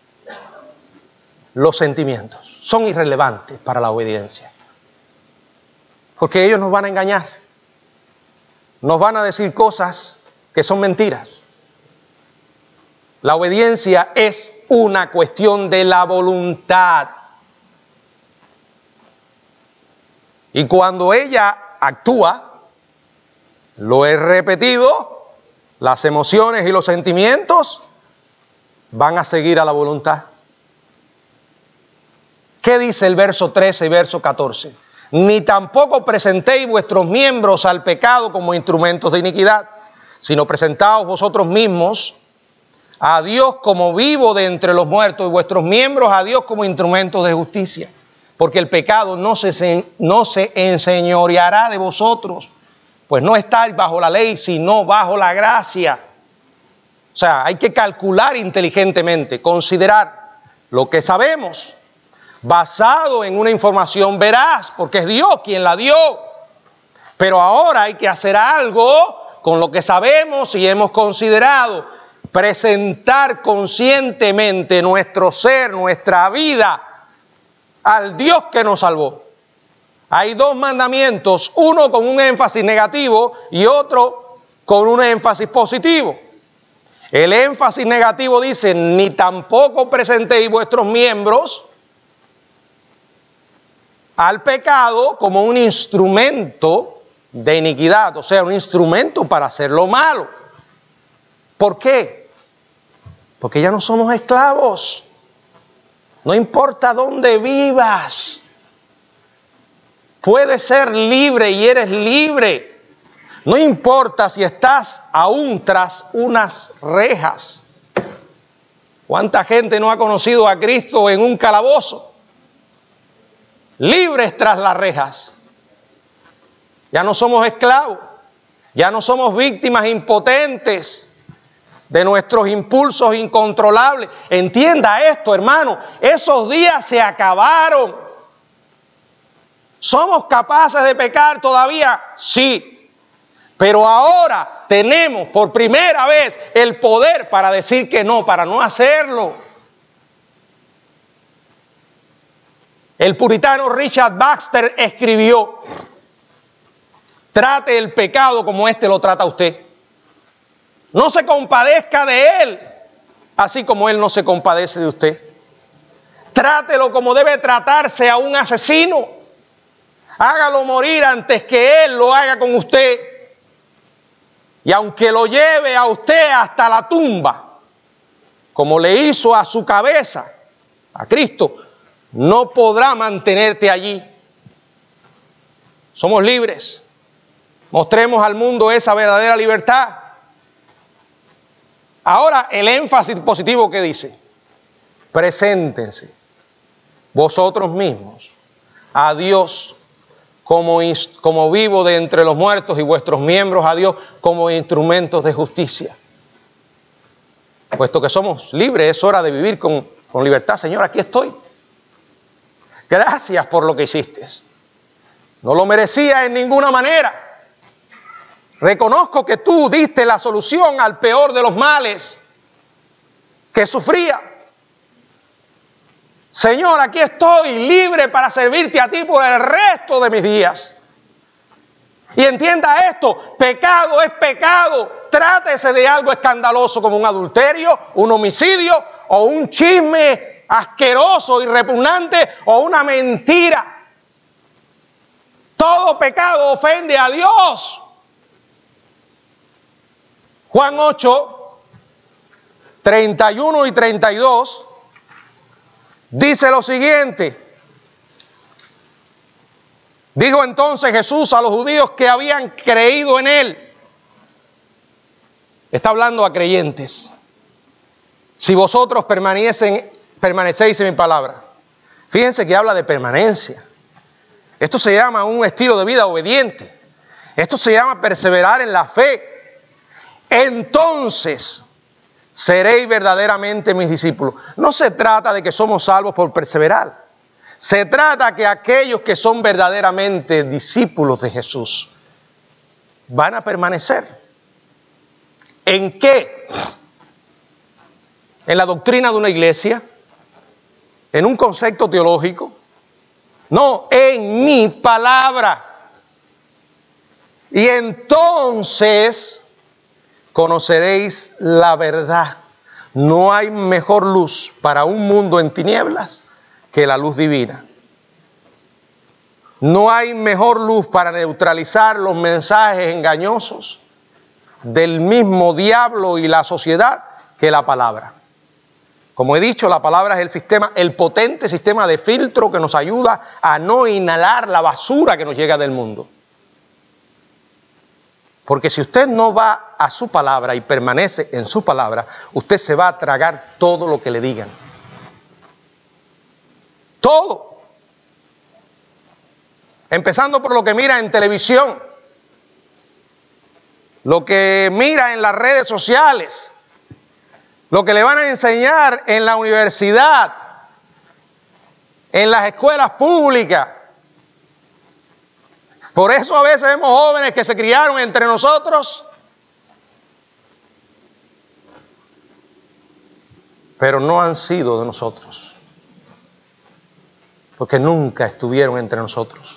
Los sentimientos son irrelevantes para la obediencia. Porque ellos nos van a engañar. Nos van a decir cosas que son mentiras. La obediencia es una cuestión de la voluntad. Y cuando ella actúa, lo he repetido, las emociones y los sentimientos van a seguir a la voluntad. ¿Qué dice el verso trece y verso catorce? Ni tampoco presentéis vuestros miembros al pecado como instrumentos de iniquidad, sino presentaos vosotros mismos a Dios como vivo de entre los muertos y vuestros miembros a Dios como instrumentos de justicia. Porque el pecado no se, no se enseñoreará de vosotros, pues no estáis bajo la ley, sino bajo la gracia. O sea, hay que calcular inteligentemente, considerar lo que sabemos, basado en una información veraz, porque es Dios quien la dio. Pero ahora hay que hacer algo con lo que sabemos y hemos considerado, presentar conscientemente nuestro ser, nuestra vida, al Dios que nos salvó. Hay dos mandamientos, uno con un énfasis negativo y otro con un énfasis positivo. El énfasis negativo dice, ni tampoco presentéis vuestros miembros al pecado como un instrumento de iniquidad, o sea, un instrumento para hacer lo malo. ¿Por qué? Porque ya no somos esclavos. No importa dónde vivas, puedes ser libre y eres libre. No importa si estás aún tras unas rejas. ¿Cuánta gente no ha conocido a Cristo en un calabozo? Libres tras las rejas. Ya no somos esclavos, ya no somos víctimas impotentes de nuestros impulsos incontrolables. Entienda esto, hermano, esos días se acabaron. ¿Somos capaces de pecar todavía? Sí. Pero ahora tenemos por primera vez el poder para decir que no, para no hacerlo. El puritano Richard Baxter escribió: trate el pecado como éste lo trata a usted. No se compadezca de él, así como él no se compadece de usted. Trátelo como debe tratarse a un asesino. Hágalo morir antes que él lo haga con usted. Y aunque lo lleve a usted hasta la tumba, como le hizo a su cabeza, a Cristo, no podrá mantenerte allí. Somos libres. Mostremos al mundo esa verdadera libertad. Ahora, el énfasis positivo que dice: preséntense vosotros mismos a Dios como, como vivo de entre los muertos y vuestros miembros a Dios como instrumentos de justicia. Puesto que somos libres, es hora de vivir con, con libertad. Señor, aquí estoy. Gracias por lo que hiciste. No lo merecía en ninguna manera. Reconozco que tú diste la solución al peor de los males que sufría. Señor, aquí estoy libre para servirte a ti por el resto de mis días. Y entienda esto: pecado es pecado. Trátese de algo escandaloso como un adulterio, un homicidio o un chisme asqueroso y repugnante o una mentira. Todo pecado ofende a Dios. Juan ocho, treinta y uno y treinta y dos dice lo siguiente: dijo entonces Jesús a los judíos que habían creído en él. Está hablando a creyentes. Si vosotros permanecen, permanecéis en mi palabra. Fíjense que habla de permanencia. Esto se llama un estilo de vida obediente. Esto se llama perseverar en la fe. Entonces seréis verdaderamente mis discípulos. No se trata de que somos salvos por perseverar. Se trata que aquellos que son verdaderamente discípulos de Jesús van a permanecer. ¿En qué? ¿En la doctrina de una iglesia? ¿En un concepto teológico? No, en mi palabra. Y entonces conoceréis la verdad. No hay mejor luz para un mundo en tinieblas que la luz divina. No hay mejor luz para neutralizar los mensajes engañosos del mismo diablo y la sociedad que la palabra. Como he dicho, la palabra es el sistema, el potente sistema de filtro que nos ayuda a no inhalar la basura que nos llega del mundo. Porque si usted no va a su palabra y permanece en su palabra, usted se va a tragar todo lo que le digan. Todo. Empezando por lo que mira en televisión, lo que mira en las redes sociales, lo que le van a enseñar en la universidad, en las escuelas públicas. Por eso a veces vemos jóvenes que se criaron entre nosotros, pero no han sido de nosotros, porque nunca estuvieron entre nosotros.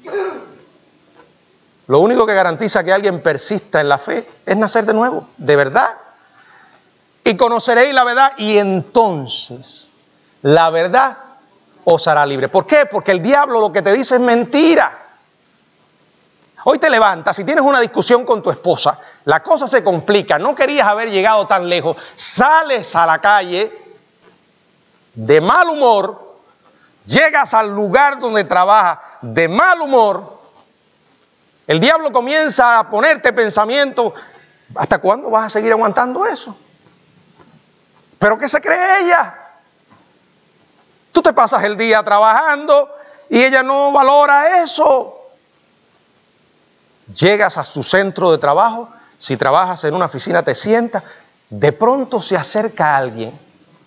Lo único que garantiza que alguien persista en la fe es nacer de nuevo, de verdad. Y conoceréis la verdad, y entonces la verdad os hará libre. ¿Por qué? Porque el diablo lo que te dice es mentira. Hoy te levantas y tienes una discusión con tu esposa, la cosa se complica, no querías haber llegado tan lejos, sales a la calle de mal humor, llegas al lugar donde trabajas de mal humor. El diablo comienza a ponerte pensamientos: ¿hasta cuándo vas a seguir aguantando eso? ¿Pero qué se cree ella? Tú te pasas el día trabajando y ella no valora eso. Llegas a tu centro de trabajo, si trabajas en una oficina te sientas, de pronto se acerca alguien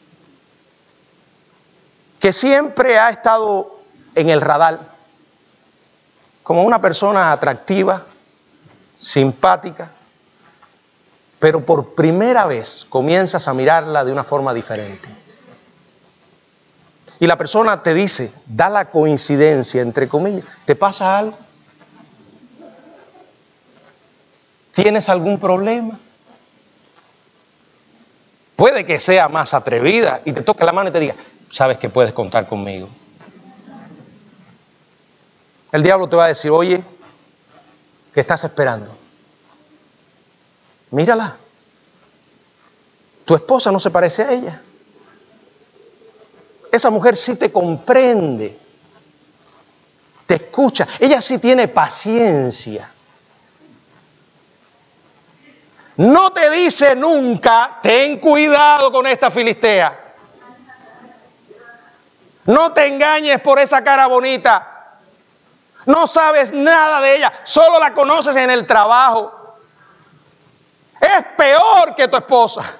que siempre ha estado en el radar como una persona atractiva, simpática, pero por primera vez comienzas a mirarla de una forma diferente. Y la persona te dice, da la coincidencia, entre comillas, ¿te pasa algo? ¿Tienes algún problema? Puede que sea más atrevida y te toque la mano y te diga, sabes que puedes contar conmigo. El diablo te va a decir, oye, ¿qué estás esperando? Mírala. Tu esposa no se parece a ella. Esa mujer sí te comprende, te escucha, ella sí tiene paciencia. No te dice nunca, ten cuidado con esta filistea. No te engañes por esa cara bonita. No sabes nada de ella, solo la conoces en el trabajo. Es peor que tu esposa.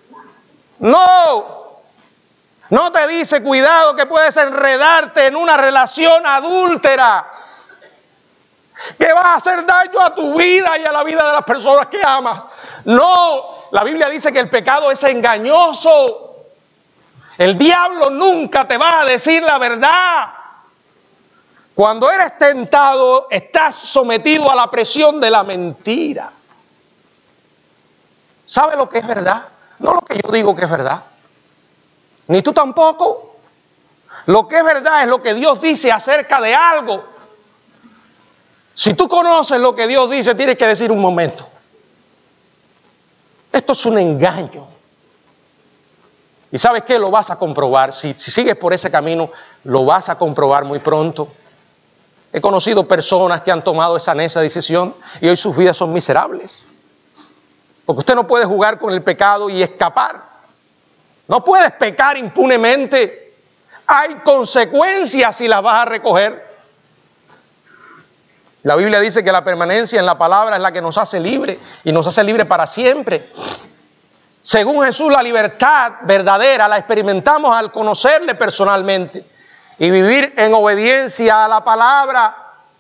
No, no te dice cuidado que puedes enredarte en una relación adúltera que va a hacer daño a tu vida y a la vida de las personas que amas. No, la Biblia dice que el pecado es engañoso. El diablo nunca te va a decir la verdad. Cuando eres tentado, estás sometido a la presión de la mentira. ¿Sabe lo que es verdad? No lo que yo digo que es verdad. Ni tú tampoco. Lo que es verdad es lo que Dios dice acerca de algo. Si tú conoces lo que Dios dice, tienes que decir un momento. Esto es un engaño. ¿Y sabes qué? Lo vas a comprobar. Si, si sigues por ese camino, lo vas a comprobar muy pronto. He conocido personas que han tomado esa necia decisión y hoy sus vidas son miserables. Porque usted no puede jugar con el pecado y escapar. No puedes pecar impunemente. Hay consecuencias si las vas a recoger. La Biblia dice que la permanencia en la palabra es la que nos hace libre y nos hace libre para siempre. Según Jesús, la libertad verdadera la experimentamos al conocerle personalmente y vivir en obediencia a la palabra.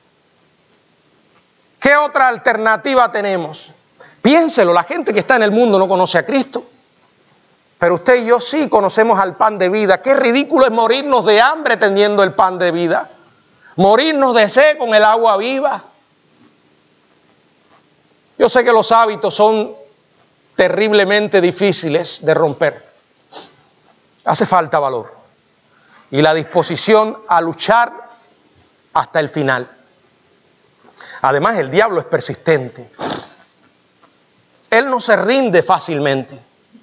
¿Qué otra alternativa tenemos? Piénselo, la gente que está en el mundo no conoce a Cristo, pero usted y yo sí conocemos al pan de vida. Qué ridículo es morirnos de hambre teniendo el pan de vida, morirnos de sed con el agua viva. Yo sé que los hábitos son terriblemente difíciles de romper. Hace falta valor y la disposición a luchar hasta el final. Además, el diablo es persistente. Él no se rinde fácilmente.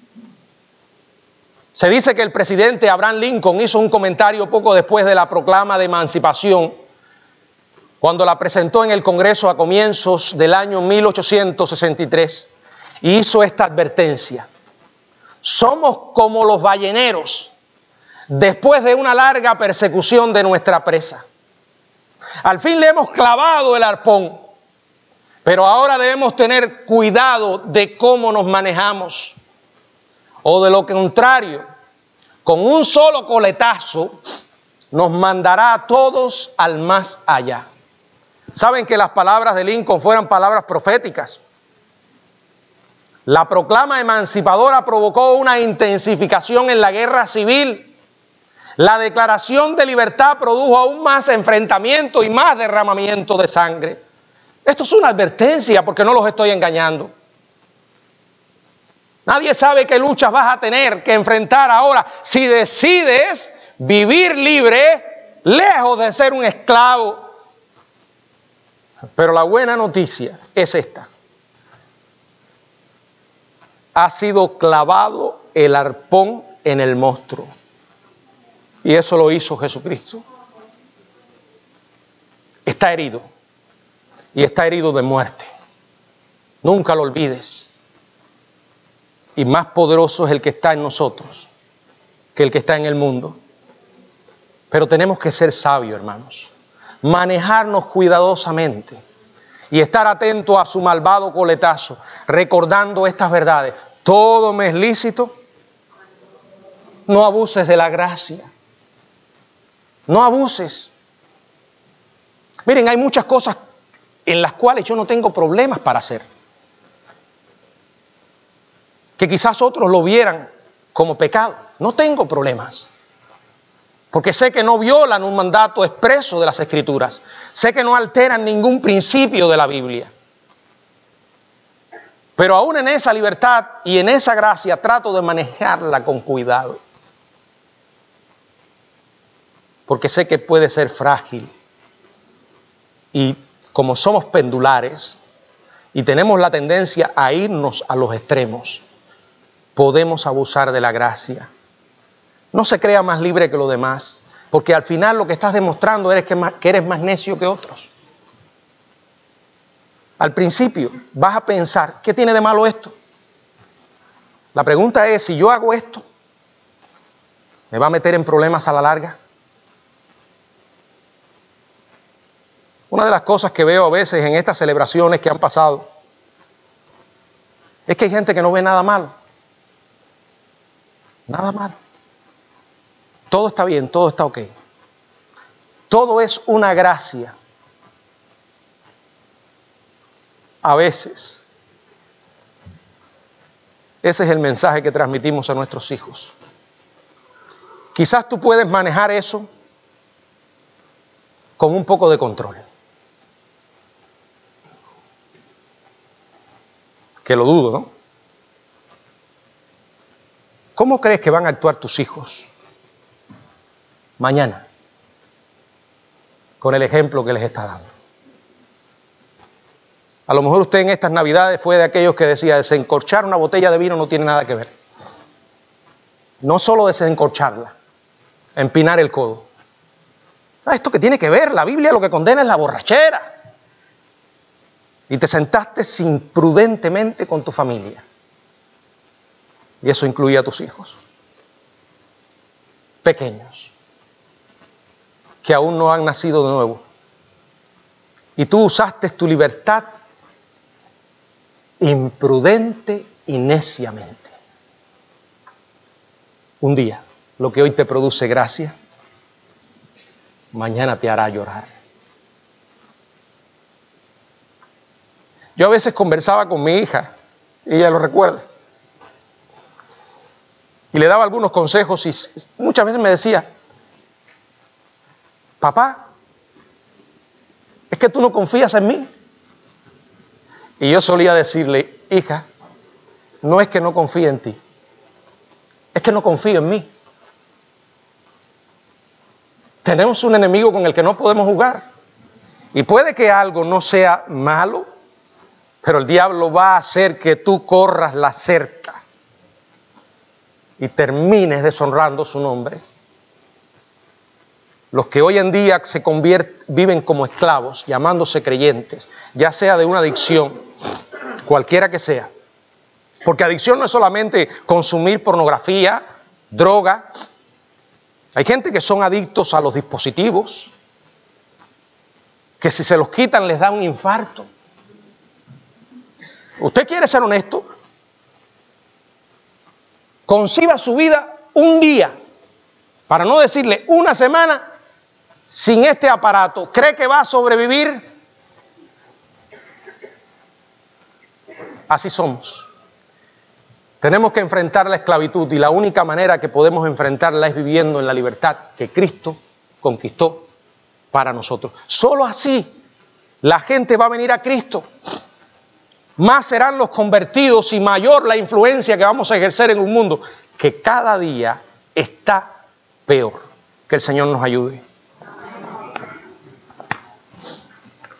Se dice que el presidente Abraham Lincoln hizo un comentario poco después de la proclama de emancipación, cuando la presentó en el Congreso a comienzos del año mil ochocientos sesenta y tres, y hizo esta advertencia: somos como los balleneros después de una larga persecución de nuestra presa. Al fin le hemos clavado el arpón, pero ahora debemos tener cuidado de cómo nos manejamos, o de lo contrario, con un solo coletazo nos mandará a todos al más allá. Saben que las palabras de Lincoln fueron palabras proféticas. La proclama emancipadora provocó una intensificación en la guerra civil. La declaración de libertad produjo aún más enfrentamiento y más derramamiento de sangre. Esto es una advertencia, porque no los estoy engañando. Nadie sabe qué luchas vas a tener que enfrentar ahora si decides vivir libre, lejos de ser un esclavo. Pero la buena noticia es esta: ha sido clavado el arpón en el monstruo. Y eso lo hizo Jesucristo. Está herido. Y está herido de muerte. Nunca lo olvides. Y más poderoso es el que está en nosotros que el que está en el mundo. Pero tenemos que ser sabios, hermanos. Manejarnos cuidadosamente y estar atentos a su malvado coletazo, recordando estas verdades. Todo me es lícito. No abuses de la gracia. No abuses. Miren, hay muchas cosas en las cuales yo no tengo problemas para hacer. Que quizás otros lo vieran como pecado. No tengo problemas. Porque sé que no violan un mandato expreso de las Escrituras. Sé que no alteran ningún principio de la Biblia. Pero aún en esa libertad y en esa gracia trato de manejarla con cuidado. Porque sé que puede ser frágil. Y como somos pendulares y tenemos la tendencia a irnos a los extremos, podemos abusar de la gracia. No se crea más libre que los demás, porque al final lo que estás demostrando es que, más, que eres más necio que otros. Al principio vas a pensar, ¿qué tiene de malo esto? La pregunta es, si yo hago esto, ¿me va a meter en problemas a la larga? Una de las cosas que veo a veces en estas celebraciones que han pasado es que hay gente que no ve nada malo. Nada malo. Todo está bien, todo está ok. Todo es una gracia. A veces, ese es el mensaje que transmitimos a nuestros hijos. Quizás tú puedes manejar eso con un poco de control. Que lo dudo, ¿no? ¿Cómo crees que van a actuar tus hijos mañana con el ejemplo que les está dando? A lo mejor usted en estas Navidades fue de aquellos que decía, desencorchar una botella de vino no tiene nada que ver. No solo desencorcharla, empinar el codo. Ah, esto que tiene que ver, la Biblia lo que condena es la borrachera. Y te sentaste imprudentemente con tu familia. Y eso incluía a tus hijos. Pequeños. Que aún no han nacido de nuevo. Y tú usaste tu libertad imprudente y neciamente. Un día, lo que hoy te produce gracia, mañana te hará llorar. Yo a veces conversaba con mi hija, y ella lo recuerda, y le daba algunos consejos y muchas veces me decía, papá, ¿es que tú no confías en mí? Y yo solía decirle, hija, no es que no confíe en ti, es que no confío en mí. Tenemos un enemigo con el que no podemos jugar. Y puede que algo no sea malo, pero el diablo va a hacer que tú corras la cerca y termines deshonrando su nombre. Los que hoy en día se convierten, viven como esclavos, llamándose creyentes, ya sea de una adicción, cualquiera que sea. Porque adicción no es solamente consumir pornografía, droga. Hay gente que son adictos a los dispositivos, que si se los quitan les da un infarto. ¿Usted quiere ser honesto? Conciba su vida un día, para no decirle una semana, sin este aparato. ¿Cree que va a sobrevivir? Así somos. Tenemos que enfrentar la esclavitud y la única manera que podemos enfrentarla es viviendo en la libertad que Cristo conquistó para nosotros. Solo así la gente va a venir a Cristo. Más serán los convertidos y mayor la influencia que vamos a ejercer en un mundo que cada día está peor. Que el Señor nos ayude.